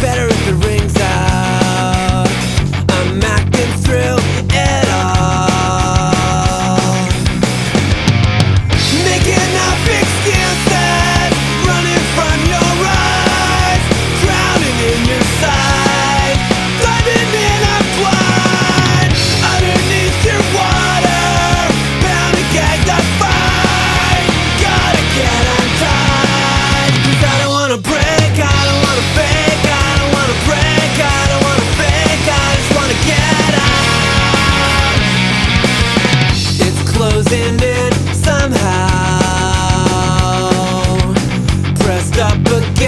better if it rings out. I'm acting through it all, making up excuses, running from your eyes, drowning in your sight, diving in a blind, underneath your water, bound and gagged I fight, gotta get untied. 'Cause I don't wanna break, I don't wanna fake, I don't wanna break, I don't wanna fake, I just wanna get out. It's closing in somehow, pressed up against